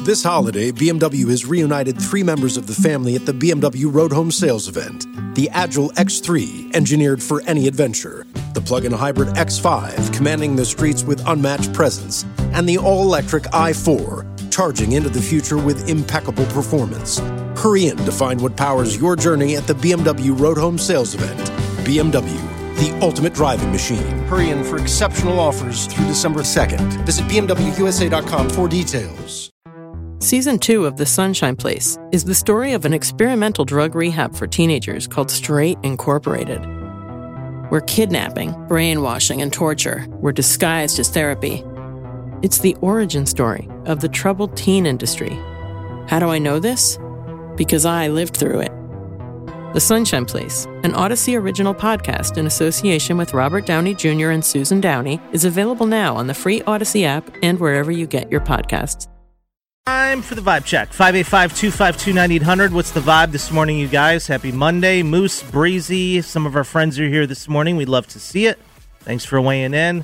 This holiday, BMW has reunited 3 members of the family at the BMW Road Home Sales event. The Agile X3, engineered for any adventure. The plug-in hybrid X5, commanding the streets with unmatched presence. And the all-electric i4, charging into the future with impeccable performance. Hurry in to find what powers your journey at the BMW Road Home Sales event. BMW, the ultimate driving machine. Hurry in for exceptional offers through December 2nd. Visit BMWUSA.com for details. Season 2 of The Sunshine Place is the story of an experimental drug rehab for teenagers called Straight Incorporated, where kidnapping, brainwashing, and torture were disguised as therapy. It's the origin story of the troubled teen industry. How do I know this? Because I lived through it. The Sunshine Place, an Odyssey original podcast in association with Robert Downey Jr. and Susan Downey, is available now on the free Odyssey app and wherever you get your podcasts. Time for the vibe check. 585-252-9800. What's the vibe this morning, you guys? Happy Monday. Moose, Breezy, some of our friends are here this morning. We'd love to see it. Thanks for weighing in.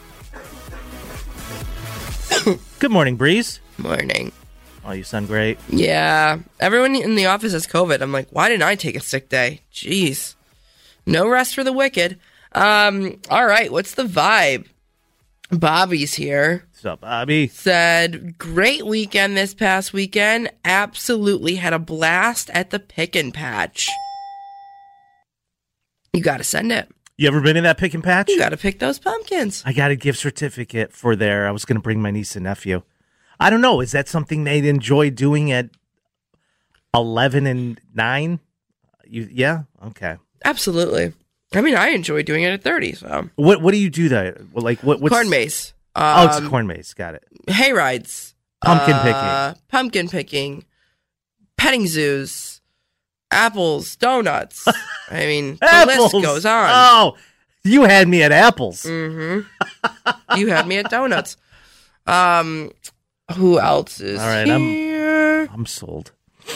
Good morning, Breeze. Morning. Oh, you sound great. Yeah. Everyone in the office has COVID. I'm like, why didn't I take a sick day? Jeez. No rest for the wicked. All right. What's the vibe? Bobby's here. What's up, Bobby? Said, great weekend this past weekend. Absolutely had a blast at the Pick and Patch. You got to send it. You ever been in that Pick and Patch? You got to pick those pumpkins. I got a gift certificate for there. I was going to bring my niece and nephew. I don't know. Is that something they'd enjoy doing at 11 and 9? Yeah? Okay. Absolutely. I mean, I enjoy doing it at 30. So what do you do there? Like what's corn maze? It's a corn maze. Got it. Hay rides. Pumpkin picking. Petting zoos. Apples. Donuts. I mean, the list goes on. Oh, you had me at apples. Mm-hmm. You had me at donuts. Who else is all right, here? I'm sold.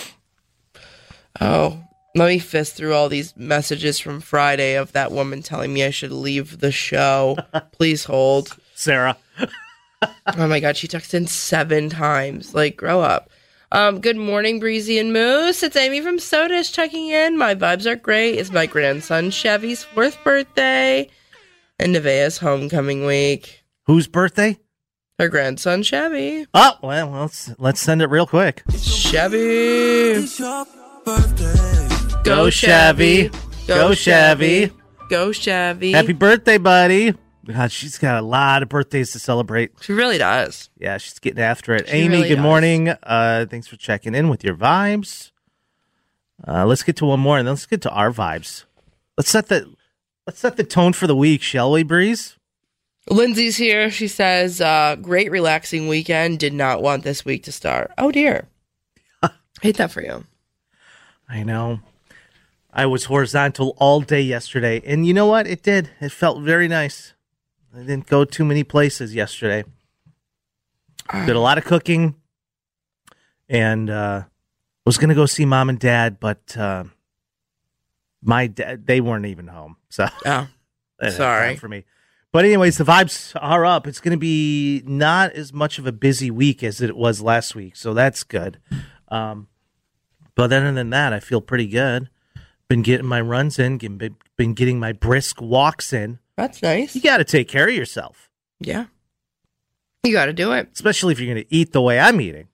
Oh, let me fist through all these messages from Friday of that woman telling me I should leave the show. Please hold. Sarah. Oh my God, she texted 7 times. Like, grow up. Good morning, Breezy and Moose. It's Amy from Sodish checking in. My vibes are great. It's my grandson Chevy's 4th birthday and Nevaeh's homecoming week. Whose birthday? Her grandson Chevy. Oh, well, let's send it real quick. Chevy. It's your birthday. Go Chevy. Go Chevy. Go Chevy. Happy birthday, buddy. God, she's got a lot of birthdays to celebrate. She really does. Yeah, she's getting after it. She Amy, really good does. morning. Thanks for checking in with your vibes. Let's get to one more, and then let's get to our vibes. Let's set the tone for the week, shall we, Breeze? Lindsay's here. She says, great relaxing weekend. Did not want this week to start. Oh, dear. Hate that for you. I know. I was horizontal all day yesterday, and you know what? It did. It felt very nice. I didn't go too many places yesterday. Did a lot of cooking, and was going to go see Mom and Dad, but my dad, they weren't even home. So, Oh, sorry for me. But anyways, the vibes are up. It's going to be not as much of a busy week as it was last week, so that's good. But other than that, I feel pretty good. Been getting my runs in, been getting my brisk walks in. That's nice. You got to take care of yourself. Yeah. You got to do it. Especially if you're going to eat the way I'm eating.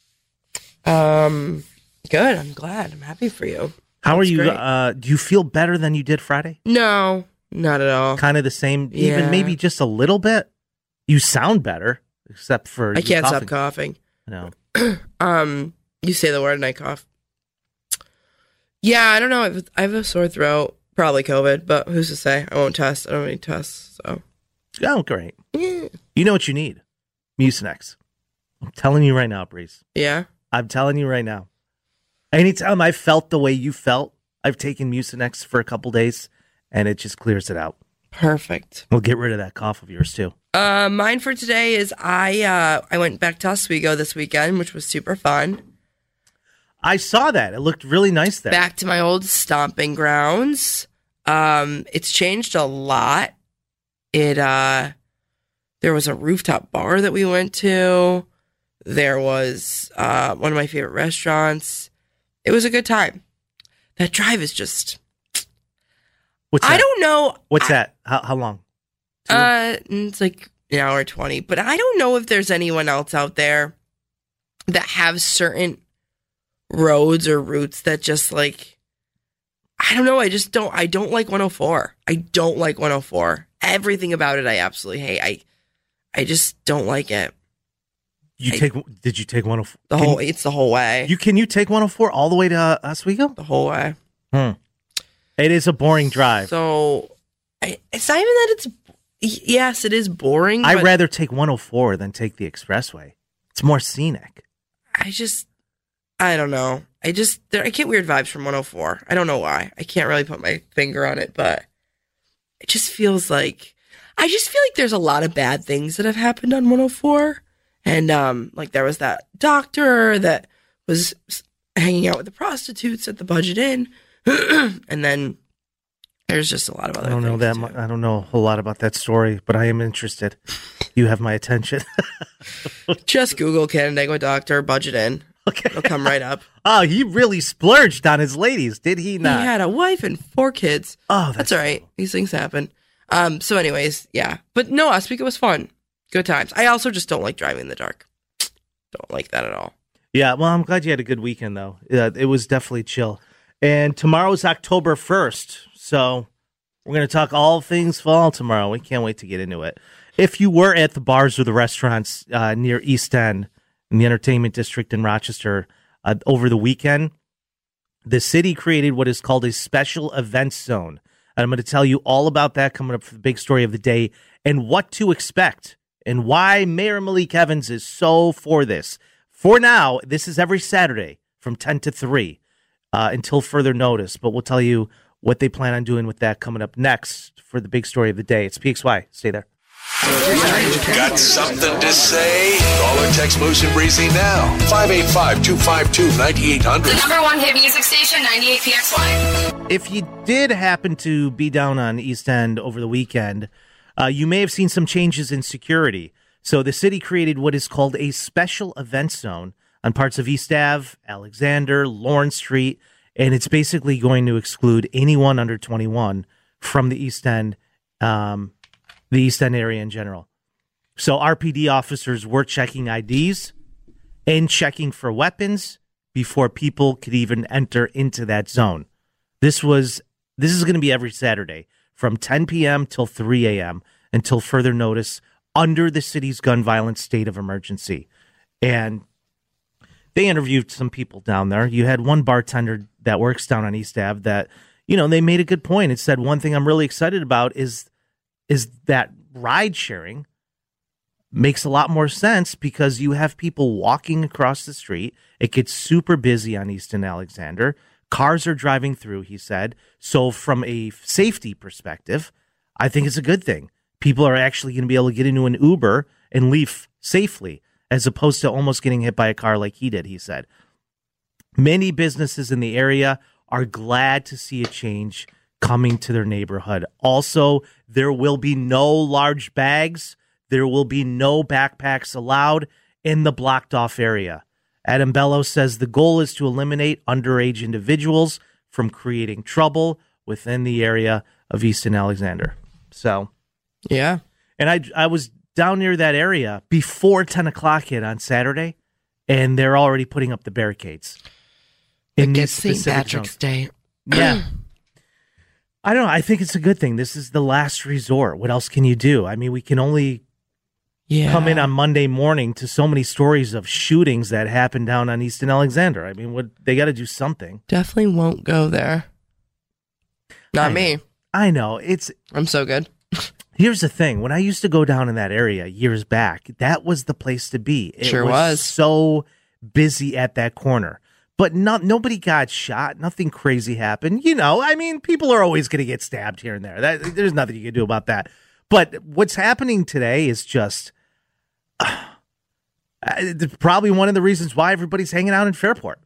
Good. I'm glad. I'm happy for you. How are you? Great. Do you feel better than you did Friday? No, not at all. Kind of the same, Yeah. even maybe just a little bit? You sound better, except for I you can't coughing. stop coughing. No. You say the word and I cough. Yeah, I don't know. I have a sore throat. Probably COVID, but who's to say? I won't test. I don't have any tests, so. Oh, great. Yeah. You know what you need. Mucinex. I'm telling you right now, Breeze. Yeah? I'm telling you right now. Anytime I felt the way you felt, I've taken Mucinex for a couple days, and it just clears it out. Perfect. We'll get rid of that cough of yours, too. Mine for today is I went back to Oswego this weekend, which was super fun. I saw that. It looked really nice there. Back to my old stomping grounds. It's changed a lot. There was a rooftop bar that we went to. There was one of my favorite restaurants. It was a good time. That drive is just... What's that? I don't know. What's that? How long? It's like an hour 20. But I don't know if there's anyone else out there that have certain roads or routes that just like... I don't know. I don't like 104. I don't like 104. Everything about it I absolutely hate. I just don't like it. Did you take 104? It's the whole way. Can you take 104 all the way to Oswego? The whole way. It is a boring drive. So it's not even that it's... Yes, it is boring. I'd rather take 104 than take the expressway. It's more scenic. I don't know. I get weird vibes from 104. I don't know why. I can't really put my finger on it, but it just feels like... I just feel like there's a lot of bad things that have happened on 104. And like there was that doctor that was hanging out with the prostitutes at the Budget Inn. And then there's just a lot of other things. I don't know a whole lot about that story, but I am interested. You have my attention. Just Google Canandaigua doctor, Budget Inn. Okay. It'll come right up. Oh, he really splurged on his ladies, did he not? He had a wife and 4 kids. Oh, that's all right. These things happen. So anyways, yeah. But no, Oswego was fun. Good times. I also just don't like driving in the dark. Don't like that at all. Yeah, well, I'm glad you had a good weekend, though. It was definitely chill. And tomorrow's October 1st, so we're going to talk all things fall tomorrow. We can't wait to get into it. If you were at the bars or the restaurants near East End in the entertainment district in Rochester over the weekend, the city created what is called a special events zone. And I'm going to tell you all about that coming up for the big story of the day and what to expect and why Mayor Malik Evans is so for this. For now, this is every Saturday from 10 to 3 until further notice. But we'll tell you what they plan on doing with that coming up next for the big story of the day. It's PXY. Stay there. Got something to say? Call or text Moose and Breezy now. 585-252-9800. The number one hit music station, 98 PXY. If you did happen to be down on East End over the weekend, you may have seen some changes in security. So the city created what is called a special events zone on parts of East Ave, Alexander, Lawrence Street, and it's basically going to exclude anyone under 21 from the East End area in general. So RPD officers were checking IDs and checking for weapons before people could even enter into that zone. This is going to be every Saturday from 10 p.m. till 3 a.m. until further notice under the city's gun violence state of emergency. And they interviewed some people down there. You had one bartender that works down on East Ave that, they made a good point. It said, one thing I'm really excited about is that ride sharing makes a lot more sense because you have people walking across the street. It gets super busy on East and Alexander. Cars are driving through, he said. So from a safety perspective, I think it's a good thing. People are actually going to be able to get into an Uber and leave safely as opposed to almost getting hit by a car like he did, he said. Many businesses in the area are glad to see a change coming to their neighborhood. Also, there will be no large bags. There will be no backpacks allowed in the blocked off area. Adam Bello says the goal is to eliminate underage individuals from creating trouble within the area of Easton Alexander. So, yeah. And I was down near that area before 10 o'clock hit on Saturday, and they're already putting up the barricades. It's St. Patrick's Day. Yeah. I don't know. I think it's a good thing. This is the last resort. What else can you do? I mean, we can only come in on Monday morning to so many stories of shootings that happened down on Easton Alexander. I mean, they got to do something. Definitely won't go there. Not me. I know. I'm so good. Here's the thing. When I used to go down in that area years back, that was the place to be. It sure was. So busy at that corner. But nobody got shot. Nothing crazy happened. I mean, people are always going to get stabbed here and there. There's nothing you can do about that. But what's happening today is just probably one of the reasons why everybody's hanging out in Fairport.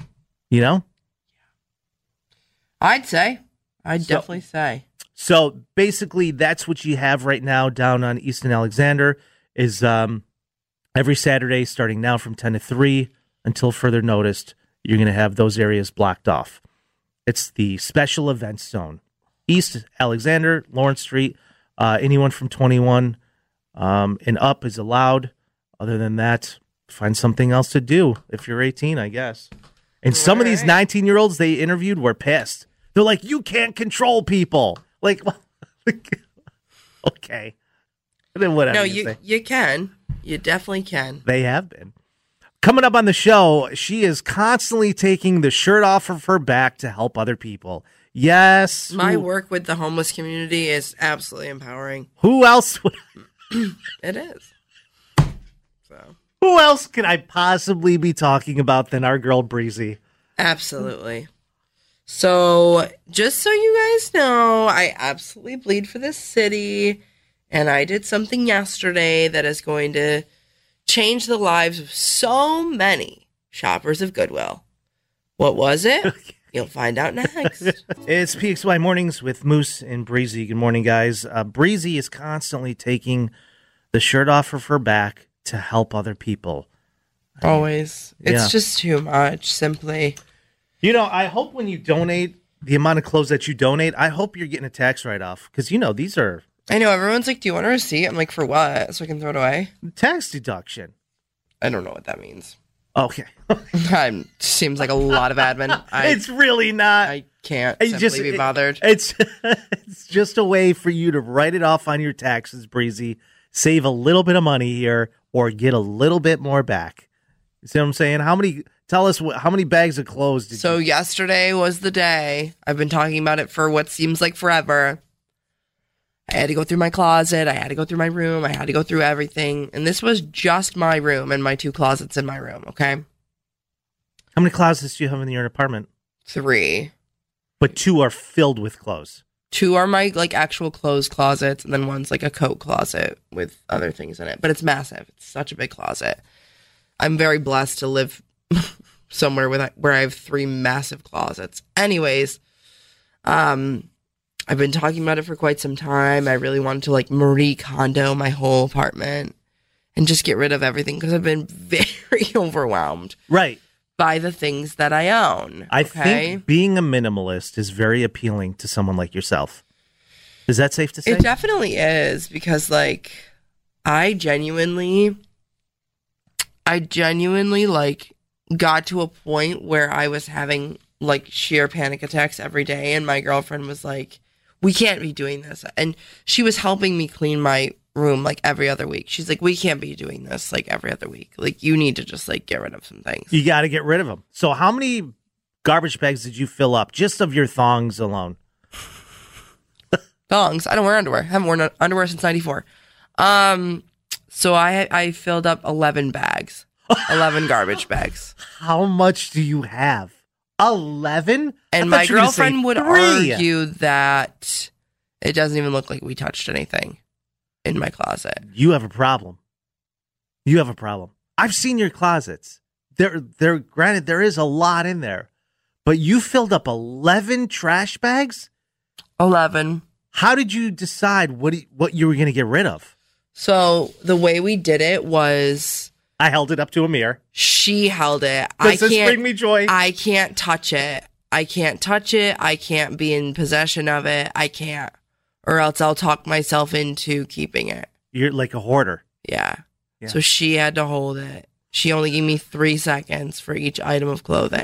I'd definitely say. So basically, that's what you have right now down on Easton Alexander is Every Saturday, starting now from 10 to 3 until further notice, you're going to have those areas blocked off. It's the special events zone. East Alexander, Lawrence Street, anyone from 21 and up is allowed. Other than that, find something else to do if you're 18, I guess. And some of these 19-year-olds they interviewed were pissed. They're like, you can't control people. Like, well, okay. Then whatever. No, you can. You definitely can. They have been. Coming up on the show, she is constantly taking the shirt off of her back to help other people. Yes. My work with the homeless community is absolutely empowering. Who else would... It is. So. Who else can I possibly be talking about than our girl Breezy? Absolutely. So, just so you guys know, I absolutely bleed for this city, and I did something yesterday that is going to change the lives of so many shoppers of Goodwill. What was it? You'll find out next. It's PXY Mornings with Moose and Breezy. Good morning, guys. Breezy is constantly taking the shirt off of her back to help other people. Always. It's just too much, simply. You know, I hope when you donate, the amount of clothes that you donate, I hope you're getting a tax write-off. Because, you know, these are... I know, everyone's like, do you want a receipt? I'm like, for what? So I can throw it away? Tax deduction. I don't know what that means. Okay. Seems like a lot of admin. It's really not. I can't simply be bothered. It's just a way for you to write it off on your taxes, Breezy. Save a little bit of money here or get a little bit more back. You see what I'm saying? Tell us how many bags of clothes did you... Yesterday was the day. I've been talking about it for what seems like forever. I had to go through my closet. I had to go through my room. I had to go through everything. And this was just my room and my 2 closets in my room, okay? How many closets do you have in your apartment? 3. But 2 are filled with clothes. 2 are my actual clothes closets, and then one's a coat closet with other things in it. But it's massive. It's such a big closet. I'm very blessed to live somewhere where I have 3 massive closets. Anyways, I've been talking about it for quite some time. I really wanted to Marie Kondo my whole apartment and just get rid of everything because I've been very overwhelmed. Right. By the things that I own. I think being a minimalist is very appealing to someone like yourself. Is that safe to say? It definitely is because I genuinely got to a point where I was having sheer panic attacks every day, and my girlfriend was like, we can't be doing this. And she was helping me clean my room every other week. She's like, we can't be doing this every other week. You need to just get rid of some things. You got to get rid of them. So how many garbage bags did you fill up just of your thongs alone? Thongs? I don't wear underwear. I haven't worn underwear since 94. So I filled up 11 bags. 11 garbage bags. How much do you have? 11? And my girlfriend would argue that it doesn't even look like we touched anything in my closet. You have a problem. I've seen your closets. They're granted there is a lot in there, but you filled up 11 trash bags? 11. How did you decide what you were going to get rid of? So the way we did it was... I held it up to a mirror. She held it. Does this bring me joy? I can't touch it. I can't be in possession of it. I can't. Or else I'll talk myself into keeping it. You're like a hoarder. Yeah. So she had to hold it. She only gave me 3 seconds for each item of clothing.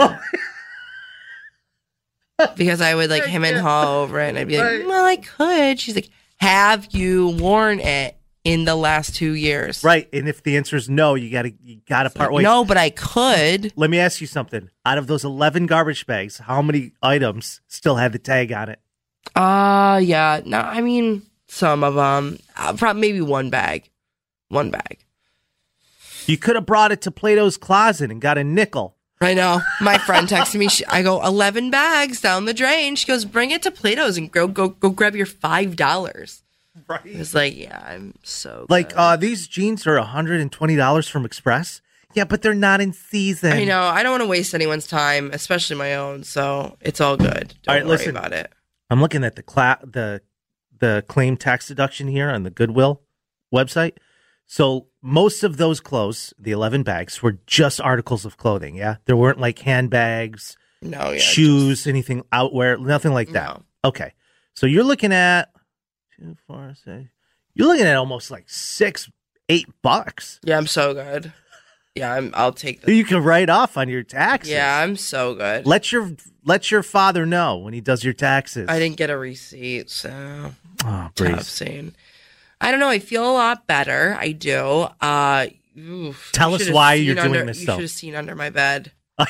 Because I would him and haw over it, and I'd be like, well, I could. She's like, have you worn it in the last 2 years? Right. And if the answer is no, you gotta part ways. No, but I could. Let me ask you something. Out of those 11 garbage bags, how many items still had the tag on it? Yeah. No, I mean, some of them. Probably maybe 1 bag. 1 bag. You could have brought it to Plato's Closet and got a nickel. I know. My friend texted me. I go, 11 bags down the drain. She goes, bring it to Plato's and go grab your $5. Right. It's yeah, I'm so good. These jeans are $120 from Express. Yeah, but they're not in season. I know. I don't want to waste anyone's time, especially my own. So it's all good. Don't worry about it. I'm looking at the claim tax deduction here on the Goodwill website. So most of those clothes, the 11 bags, were just articles of clothing, yeah? There weren't like handbags, shoes, anything, outwear, nothing like that. No. Okay. So you're looking at, you're looking at almost like $6-8. Yeah, I'm so good. Yeah, I'll take that. You can write off on your taxes. Yeah, I'm so good. Let your father know when he does your taxes. I didn't get a receipt, so Oh, tough Breeze. scene. I don't know. I feel a lot better. I do. Tell us why you're doing this, You though. should have seen under my bed.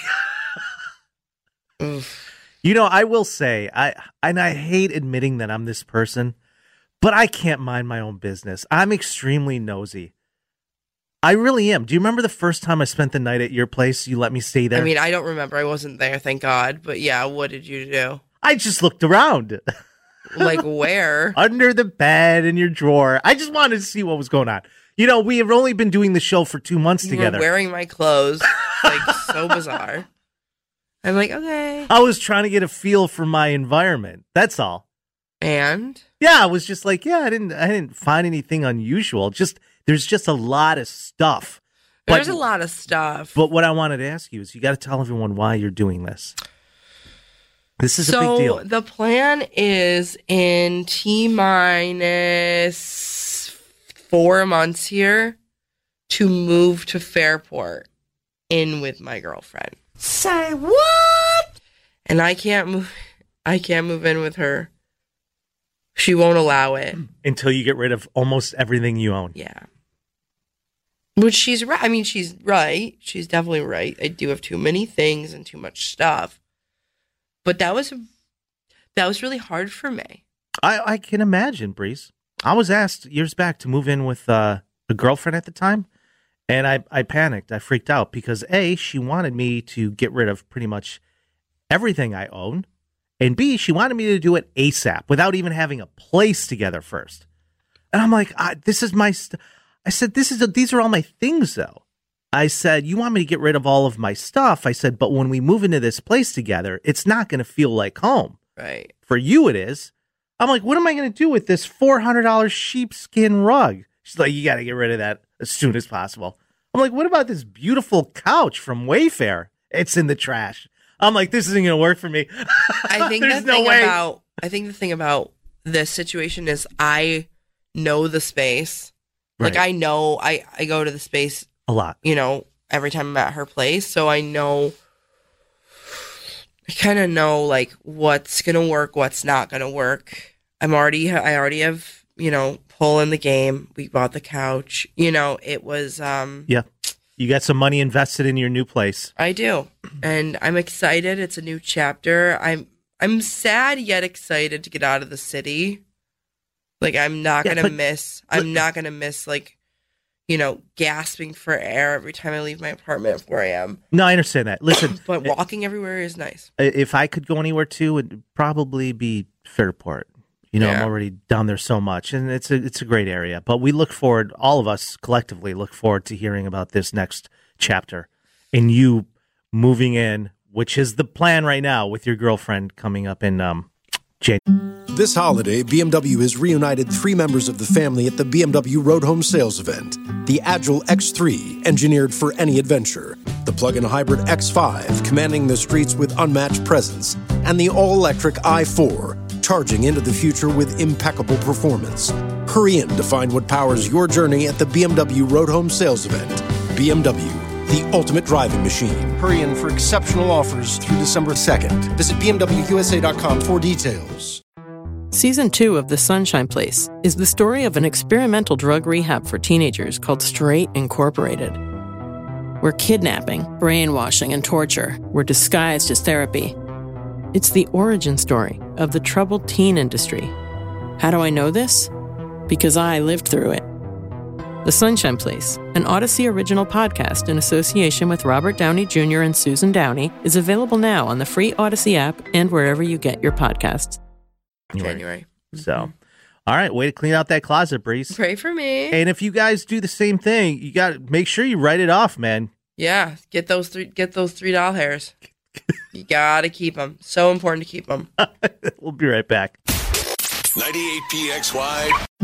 Oof. You know, I will say, I hate admitting that I'm this person, but I can't mind my own business. I'm extremely nosy. I really am. Do you remember the first time I spent the night at your place? You let me stay there? I mean, I don't remember. I wasn't there, thank God. But yeah, what did you do? I just looked around. Like where? Under the bed, in your drawer. I just wanted to see what was going on. You know, we have only been doing the show for 2 months You together. were wearing my clothes. Like, so bizarre. I'm like, okay. I was trying to get a feel for my environment. That's all. And? Yeah, I was just like, yeah, I didn't find anything unusual. Just there's just a lot of stuff. There's a lot of stuff. But what I wanted to ask you is, you got to tell everyone why you're doing this. This is a big deal. So the plan is in T-minus 4 months here to move to Fairport in with my girlfriend. Say what? And I can't move in with her. She won't allow it. Until you get rid of almost everything you own. Yeah. Which she's right. I mean, she's right. She's definitely right. I do have too many things and too much stuff. But that was really hard for me. I can imagine, Breeze. I was asked years back to move in with a girlfriend at the time, and I panicked. I freaked out because A, she wanted me to get rid of pretty much everything I own, and B, she wanted me to do it ASAP without even having a place together first. And I'm like, this is my I said, these are all my things, though. I said, you want me to get rid of all of my stuff? I said, but when we move into this place together, it's not going to feel like home. Right. For you, it is. I'm like, what am I going to do with this $400 sheepskin rug? She's like, you got to get rid of that as soon as possible. I'm like, what about this beautiful couch from Wayfair? It's in the trash. I'm like, this isn't going to work for me. I think There's the no way. thing about this situation is I know the space. Right. Like I know I go to the space A lot. you know, every time I'm at her place. So I kind of know like what's going to work, what's not going to work. I already have, you know, pull in the game. We bought the couch, you know, it was, Yeah. You got some money invested in your new place. I do. And I'm excited. It's a new chapter. I'm sad yet excited to get out of the city. Like I'm not going to miss like, you know, gasping for air every time I leave my apartment at 4 a.m. No, I understand that. Listen, But walking everywhere is nice. if I could go anywhere too, it'd probably be Fairport. You know, Yeah. I'm already down there so much, and it's a great area. But we look forward, all of us collectively look forward to hearing about this next chapter and you moving in, which is the plan right now with your girlfriend coming up in January. This holiday, BMW has reunited 3 members of the family at the BMW Road Home Sales Event. The Agile X3, engineered for any adventure. The plug-in hybrid X5, commanding the streets with unmatched presence. And the all-electric i4, charging into the future with impeccable performance. Hurry in to find what powers your journey at the BMW Road Home Sales Event. BMW, the ultimate driving machine. Hurry in for exceptional offers through December 2nd. Visit BMWUSA.com for details. Season 2 of The Sunshine Place is the story of an experimental drug rehab for teenagers called Straight Incorporated, where kidnapping, brainwashing, and torture were disguised as therapy. It's the origin story of the troubled teen industry. How do I know this? Because I lived through it. The Sunshine Place, an Odyssey original podcast in association with Robert Downey Jr. and Susan Downey, is available now on the free Odyssey app and wherever you get your podcasts. January. So, all right, way to clean out that closet, Breeze. Pray for me. And if you guys do the same thing, you got to make sure you write it off, man. Yeah, get those $3 doll hairs. You gotta keep them. So important to keep them. We'll be right back. 98 PXY.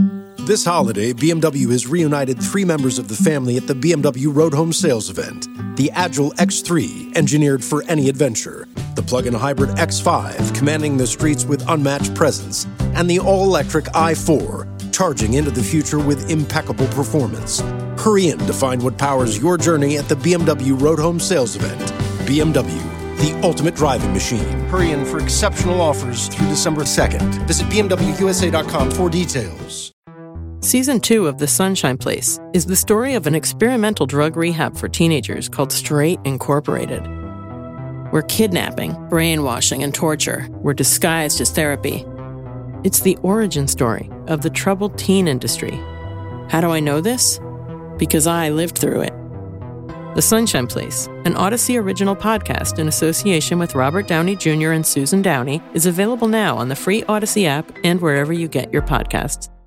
This holiday, BMW has reunited 3 members of the family at the BMW Road Home Sales Event. The Agile X3, engineered for any adventure. The plug-in hybrid X5, commanding the streets with unmatched presence. And the all-electric i4, charging into the future with impeccable performance. Hurry in to find what powers your journey at the BMW Road Home Sales Event. BMW, the ultimate driving machine. Hurry in for exceptional offers through December 2nd. Visit BMWUSA.com for details. Season 2 of The Sunshine Place is the story of an experimental drug rehab for teenagers called Straight Incorporated, where kidnapping, brainwashing, and torture were disguised as therapy. It's the origin story of the troubled teen industry. How do I know this? Because I lived through it. The Sunshine Place, an Odyssey original podcast in association with Robert Downey Jr. and Susan Downey, is available now on the free Odyssey app and wherever you get your podcasts.